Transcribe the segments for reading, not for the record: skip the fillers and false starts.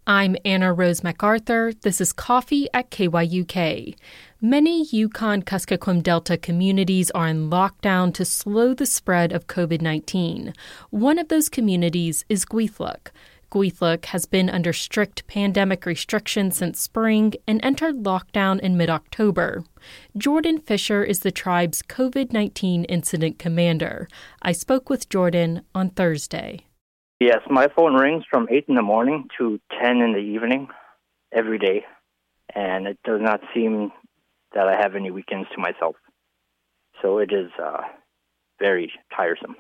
I'm Anna Rose MacArthur. This is Coffee at KYUK. Many Yukon-Kuskokwim Delta communities are in lockdown to slow the spread of COVID-19. One of those communities is Gweithluck. Gweithluck has been under strict pandemic restrictions since spring and entered lockdown in mid-October. Jordan Fisher is the tribe's COVID-19 incident commander. I spoke with Jordan on Thursday. Yes, my phone rings from 8 in the morning to 10 in the evening every day, and it does not seem that I have any weekends to myself. So it is very tiresome.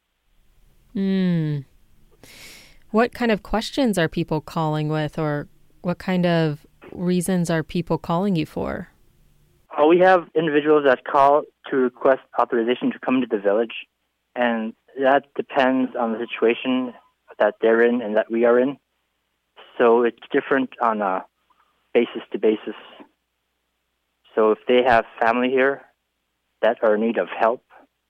What kind of questions are people calling with, or what kind of reasons are people calling you for? We have individuals that call to request authorization to come to the village, and that depends on the situation that they're in and that we are in. So it's different on a basis to basis. So if they have family here that are in need of help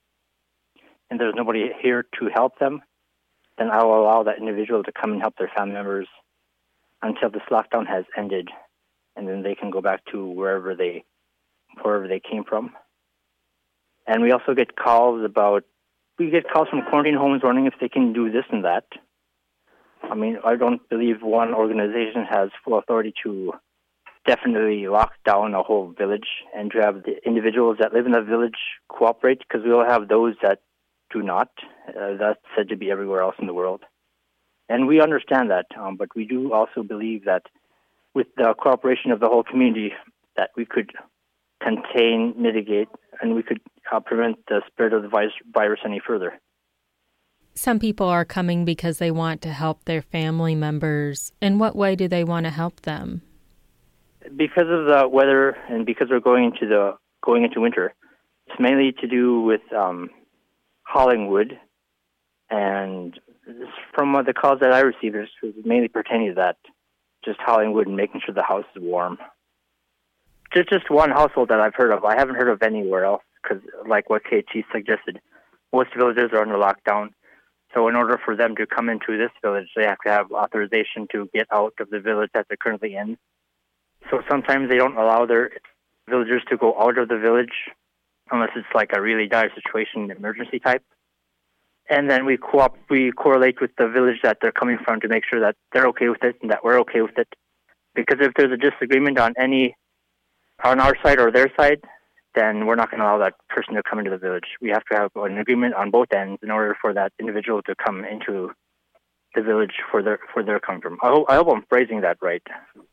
and there's nobody here to help them, then I will allow that individual to come and help their family members until this lockdown has ended, and then they can go back to wherever they came from. And we also get calls from quarantine homes wondering if they can do this and that. I mean, I don't believe one organization has full authority to definitely lock down a whole village and to have the individuals that live in the village cooperate, because we will have those that do not. That's said to be everywhere else in the world. And we understand that, but we do also believe that with the cooperation of the whole community, that we could contain, mitigate, and we could prevent the spread of the virus any further. Some people are coming because they want to help their family members. In what way do they want to help them? Because of the weather and because we're going into winter, it's mainly to do with hauling wood. And from the calls that I received, it was mainly pertaining to that, just hauling wood and making sure the house is warm. Just one household that I've heard of. I haven't heard of anywhere else because, like what KT suggested, most villages are under lockdown. So in order for them to come into this village, they have to have authorization to get out of the village that they're currently in. So sometimes they don't allow their villagers to go out of the village unless it's like a really dire situation, emergency type. And then we correlate with the village that they're coming from to make sure that they're okay with it and that we're okay with it. Because if there's a disagreement on our side or their side, then we're not going to allow that person to come into the village. We have to have an agreement on both ends in order for that individual to come into the village where they're coming from. I hope I'm phrasing that right.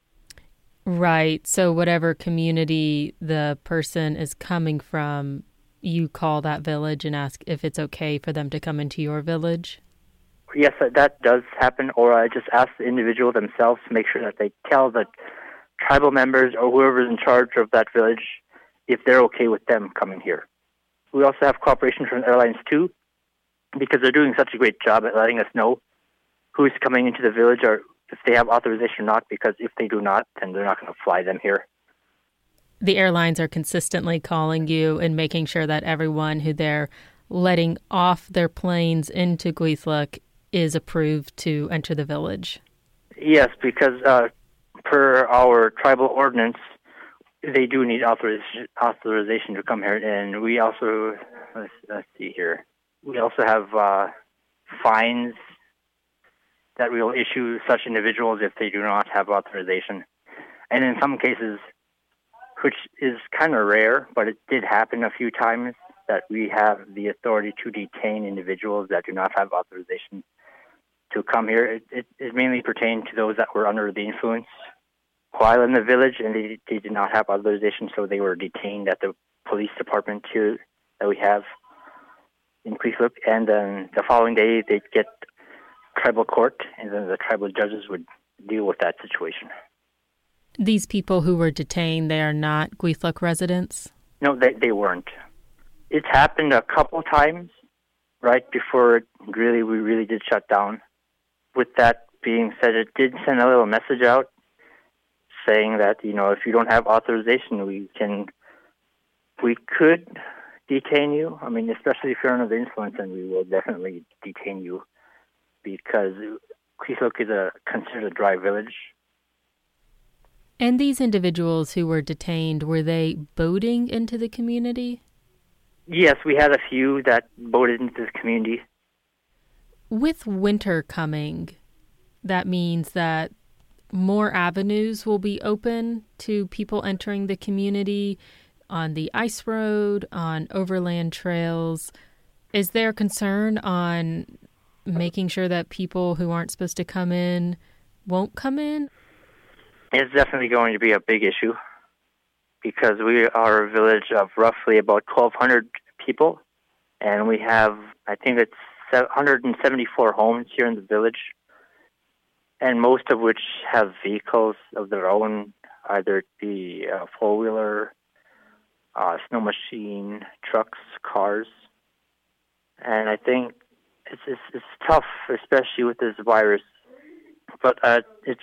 Right. So whatever community the person is coming from, you call that village and ask if it's okay for them to come into your village? Yes, that does happen. Or I just ask the individual themselves to make sure that they tell the tribal members or whoever's in charge of that village if they're okay with them coming here. We also have cooperation from airlines too, because they're doing such a great job at letting us know who's coming into the village or if they have authorization or not, because if they do not, then they're not going to fly them here. The airlines are consistently calling you and making sure that everyone who they're letting off their planes into Gweithluck is approved to enter the village. Yes, because per our tribal ordinance, they do need authorization to come here. And we also, let's see here, we also have fines that we will issue such individuals if they do not have authorization. And in some cases, which is kind of rare, but it did happen a few times, that we have the authority to detain individuals that do not have authorization to come here. It mainly pertained to those that were under the influence while in the village, and they did not have authorization, so they were detained at the police department here that we have in Gweithluck. And then the following day, they'd get tribal court, and then the tribal judges would deal with that situation. These people who were detained, they are not Gweithluck residents? No, they weren't. It's happened a couple times right before we really did shut down. With that being said, it did send a little message out saying that, if you don't have authorization, we could detain you. I mean, especially if you're under the influence, then we will definitely detain you, because Queesluk is considered a dry village. And these individuals who were detained, were they boating into the community? Yes, we had a few that boated into the community. With winter coming, that means that more avenues will be open to people entering the community on the ice road, on overland trails. Is there concern on making sure that people who aren't supposed to come in won't come in? It's definitely going to be a big issue because we are a village of roughly about 1,200 people, and we have, I think it's 174 homes here in the village, and most of which have vehicles of their own, either it be a four-wheeler, snow machine, trucks, cars. And I think it's tough, especially with this virus. But it's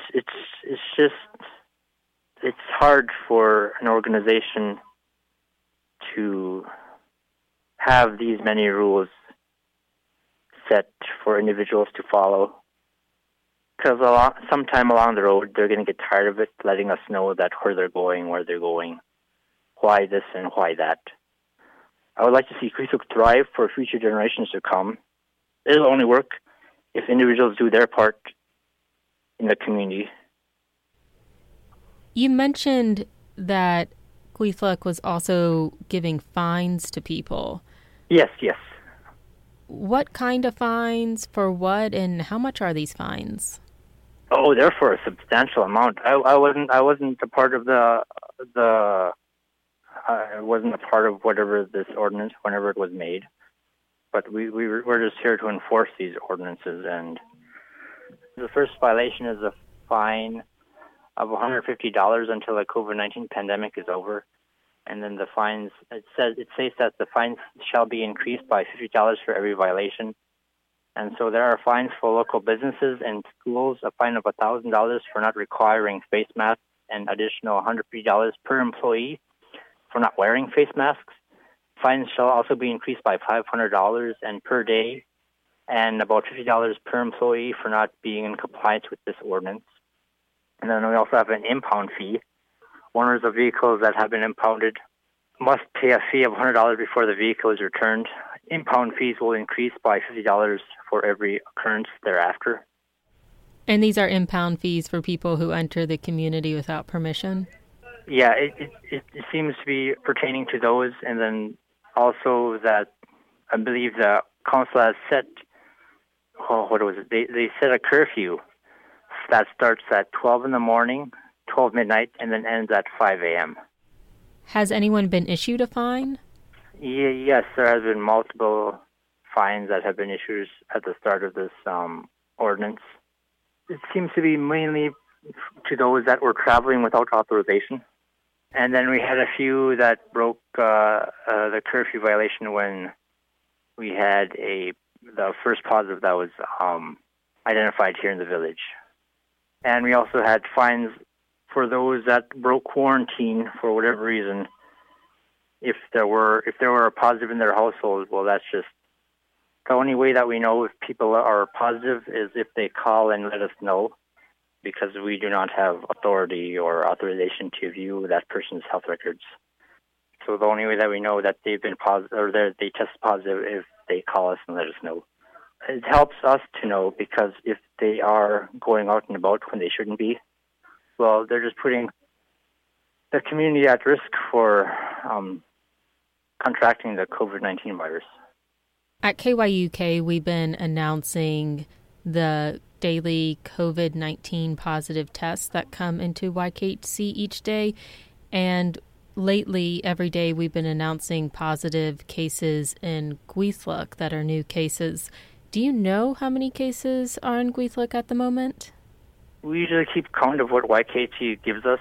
hard for an organization to have these many rules set for individuals to follow. Because sometime along the road, they're going to get tired of it, letting us know that where they're going, why this and why that. I would like to see Queesluk thrive for future generations to come. It'll only work if individuals do their part in the community. You mentioned that Queesluk was also giving fines to people. Yes. What kind of fines, for what, and how much are these fines? Oh, they're for a substantial amount. I wasn't a part of I wasn't a part of whatever this ordinance, whenever it was made. But we're just here to enforce these ordinances. And the first violation is a fine of $150 until the COVID-19 pandemic is over. And then the fines, it says that the fines shall be increased by $50 for every violation. And so there are fines for local businesses and schools, a fine of $1,000 for not requiring face masks, and additional $150 per employee for not wearing face masks. Fines shall also be increased by $500 and per day, and about $50 per employee for not being in compliance with this ordinance. And then we also have an impound fee. Owners of vehicles that have been impounded must pay a fee of $100 before the vehicle is returned. Impound fees will increase by $50 for every occurrence thereafter. And these are impound fees for people who enter the community without permission? Yeah, it seems to be pertaining to those, and then also that I believe the council has set, they set a curfew that starts at 12 in the morning, 12 midnight, and then ends at 5 a.m. Has anyone been issued a fine? Yes, there has been multiple fines that have been issued at the start of this ordinance. It seems to be mainly to those that were traveling without authorization. And then we had a few that broke the curfew violation when we had the first positive that was identified here in the village. And we also had fines for those that broke quarantine for whatever reason. If there were a positive in their household, well, that's just the only way that we know if people are positive is if they call and let us know, because we do not have authority or authorization to view that person's health records. So the only way that we know that they've been positive or they test positive if they call us and let us know. It helps us to know, because if they are going out and about when they shouldn't be, well, they're just putting the community at risk for contracting the COVID-19 virus. At KYUK, we've been announcing the daily COVID-19 positive tests that come into YKHC each day. And lately, every day, we've been announcing positive cases in Queesluk that are new cases. Do you know how many cases are in Queesluk at the moment? We usually keep count of what YKHC gives us.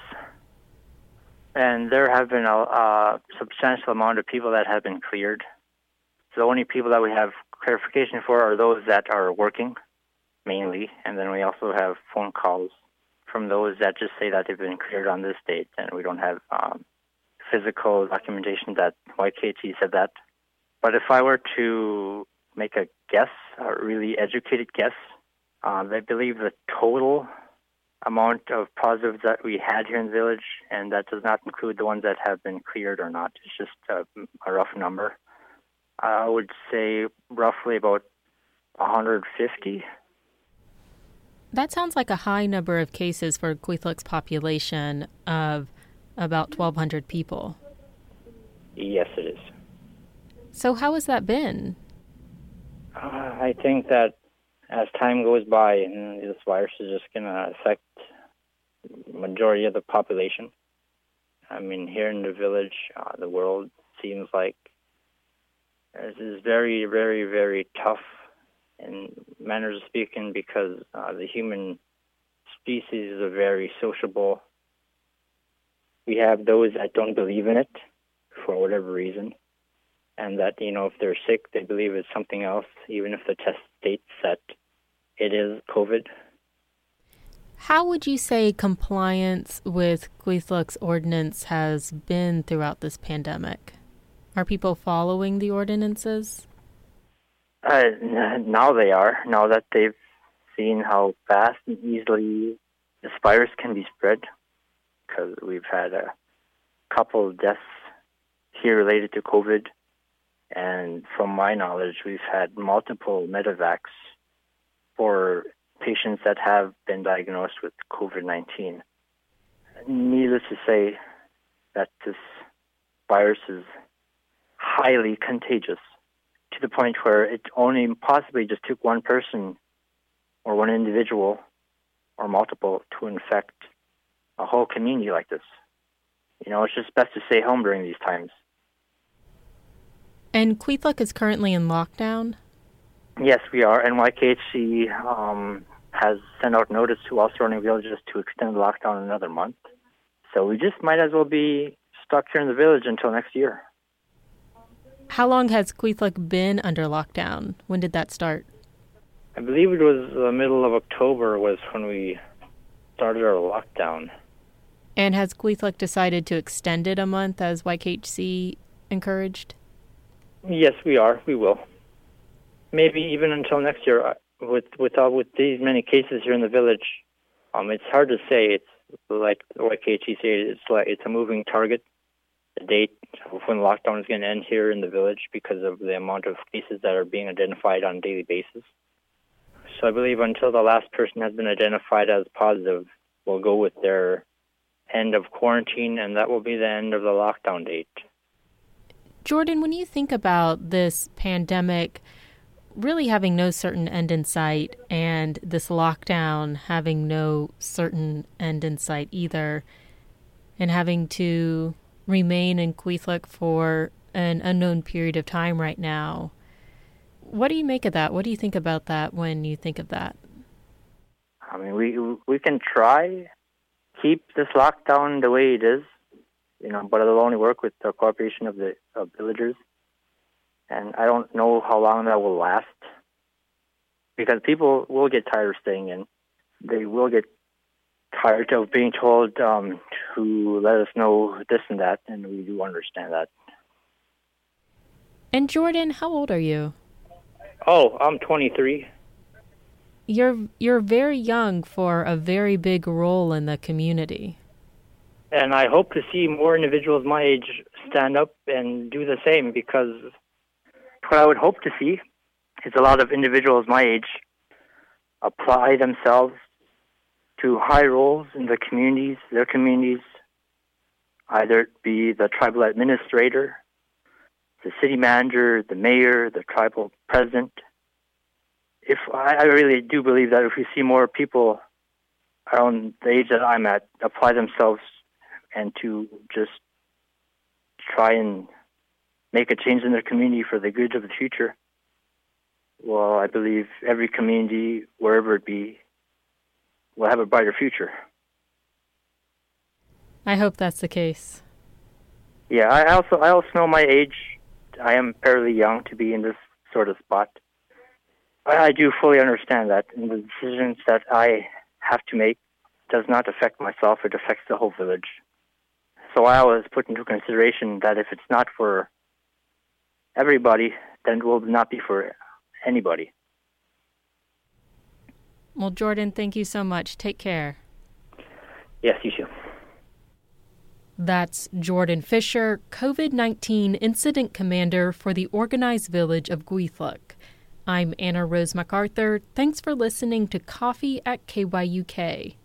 And there have been a substantial amount of people that have been cleared. So the only people that we have clarification for are those that are working, mainly. And then we also have phone calls from those that just say that they've been cleared on this date, and we don't have physical documentation that YKHC said that. But if I were to make a guess, a really educated guess, They believe the total amount of positives that we had here in the village, and that does not include the ones that have been cleared or not. It's just a rough number. I would say roughly about 150. That sounds like a high number of cases for Kwethluk's population of about 1,200 people. Yes, it is. So how has that been? I think that as time goes by, this virus is just going to affect the majority of the population. I mean, here in the village, the world seems like this is very, very, very tough in manners of speaking, because the human species is very sociable. We have those that don't believe in it for whatever reason, and that, if they're sick, they believe it's something else, even if the test states that it is COVID. How would you say compliance with Kwethluk's ordinance has been throughout this pandemic? Are people following the ordinances? Now they are. Now that they've seen how fast and easily this virus can be spread, because we've had a couple of deaths here related to COVID, and from my knowledge, we've had multiple medevacs for patients that have been diagnosed with COVID-19. Needless to say that this virus is highly contagious, to the point where it only possibly just took one person or one individual or multiple to infect a whole community like this. It's just best to stay home during these times. And Kwethluk is currently in lockdown? Yes, we are. NYKHC has sent out notice to all surrounding villages to extend the lockdown another month. So we just might as well be stuck here in the village until next year. How long has Kwethluk been under lockdown? When did that start? I believe it was the middle of October was when we started our lockdown. And has Kwethluk decided to extend it a month as YKHC encouraged? Yes, we are. We will. Maybe even until next year. With these many cases here in the village, it's hard to say. It's like YKHC said, it's a moving target. The date of when lockdown is going to end here in the village, because of the amount of cases that are being identified on a daily basis. So I believe until the last person has been identified as positive, we'll go with their end of quarantine, and that will be the end of the lockdown date. Jordan, when you think about this pandemic really having no certain end in sight, and this lockdown having no certain end in sight either, and having to remain in Kwethluk for an unknown period of time right now, what do you make of that? What do you think about that when you think of that? I mean, we can try keep this lockdown the way it is, but it'll only work with the cooperation of the villagers. And I don't know how long that will last, because people will get tired of staying in. They will get tired of being told to let us know this and that, and we do understand that. And Jordan, how old are you? Oh, I'm 23. You're very young for a very big role in the community. And I hope to see more individuals my age stand up and do the same, because what I would hope to see is a lot of individuals my age apply themselves to high roles in their communities, either it be the tribal administrator, the city manager, the mayor, the tribal president. I really do believe that if we see more people around the age that I'm at apply themselves and to just try and make a change in their community for the good of the future, well, I believe every community, wherever it be, will have a brighter future. I hope that's the case. Yeah, I also know my age. I am fairly young to be in this sort of spot. I do fully understand that, and the decisions that I have to make does not affect myself, it affects the whole village. So I always put into consideration that if it's not for everybody, then it will not be for anybody. Well, Jordan, thank you so much. Take care. Yes, you too. That's Jordan Fisher, COVID-19 Incident Commander for the Organized Village of Gweithluck. I'm Anna Rose MacArthur. Thanks for listening to Coffee at KYUK.